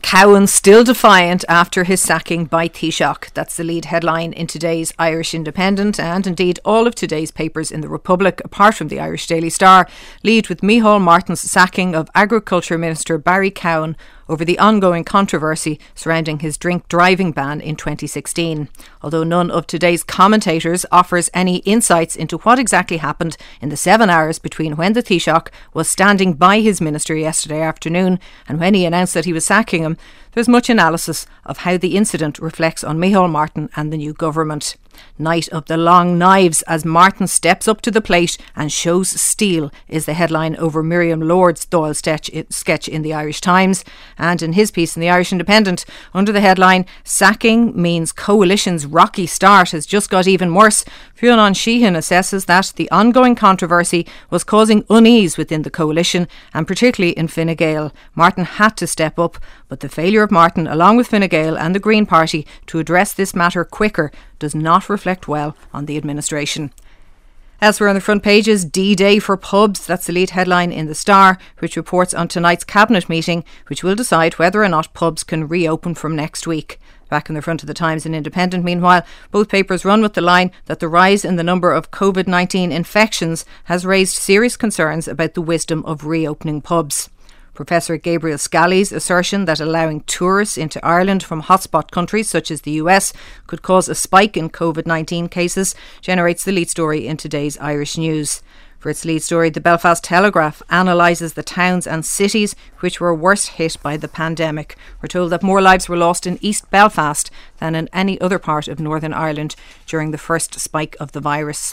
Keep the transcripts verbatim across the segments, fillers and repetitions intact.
Cowan still defiant after his sacking by Taoiseach. That's the lead headline in today's Irish Independent, and indeed all of today's papers in the Republic, apart from the Irish Daily Star, lead with Micheál Martin's sacking of Agriculture Minister Barry Cowan over the ongoing controversy surrounding his drink driving ban in twenty sixteen. Although none of today's commentators offers any insights into what exactly happened in the seven hours between when the Taoiseach was standing by his minister yesterday afternoon and when he announced that he was sacking him, there's much analysis of how the incident reflects on Micheál Martin and the new government. Night of the long knives as Martin steps up to the plate and shows steel is the headline over Miriam Lord's Dáil sketch in the Irish Times, and in his piece in the Irish Independent under the headline "Sacking means coalition's rocky start has just got even worse," Fionn Sheehan assesses that the ongoing controversy was causing unease within the coalition and particularly in Fine Gael. Martin had to step up, but the failure of Martin along with Fine Gael and the Green Party to address this matter quicker does not reflect well on the administration. Elsewhere on the front pages, D-Day for pubs. That's the lead headline in the Star, which reports on tonight's cabinet meeting, which will decide whether or not pubs can reopen from next week. Back in the front of the Times and Independent, meanwhile, both papers run with the line that the rise in the number of covid nineteen infections has raised serious concerns about the wisdom of reopening pubs. Professor Gabriel Scally's assertion that allowing tourists into Ireland from hotspot countries such as the U S could cause a spike in covid nineteen cases generates the lead story in today's Irish News. For its lead story, the Belfast Telegraph analyses the towns and cities which were worst hit by the pandemic. We're told that more lives were lost in East Belfast than in any other part of Northern Ireland during the first spike of the virus.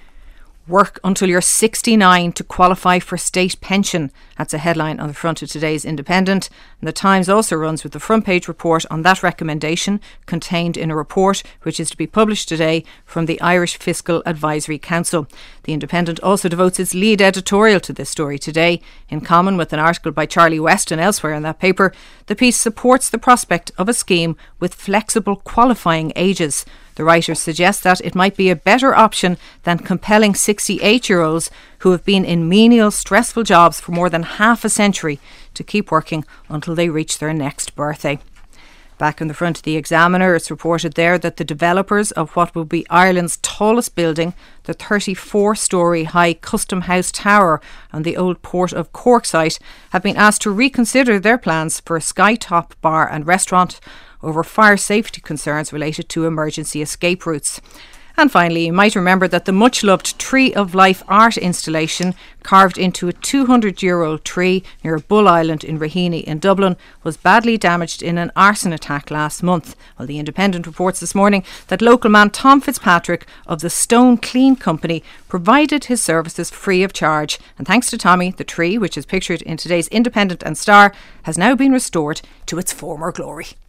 Work until you're sixty-nine to qualify for state pension. That's a headline on the front of today's Independent. And the Times also runs with the front page report on that recommendation contained in a report which is to be published today from the Irish Fiscal Advisory Council. The Independent also devotes its lead editorial to this story today. In common with an article by Charlie Weston elsewhere in that paper, the piece supports the prospect of a scheme with flexible qualifying ages. The writer suggests that it might be a better option than compelling sixty-eight-year-olds who have been in menial, stressful jobs for more than half a century to keep working until they reach their next birthday. Back in the front of the Examiner, it's reported there that the developers of what will be Ireland's tallest building, the thirty-four-storey high Custom House Tower on the old Port of Cork site, have been asked to reconsider their plans for a skytop bar and restaurant over fire safety concerns related to emergency escape routes. And finally, you might remember that the much-loved Tree of Life art installation carved into a two hundred year old tree near Bull Island in Raheny in Dublin was badly damaged in an arson attack last month. Well, the Independent reports this morning that local man Tom Fitzpatrick of the Stone Clean Company provided his services free of charge. And thanks to Tommy, the tree, which is pictured in today's Independent and Star, has now been restored to its former glory.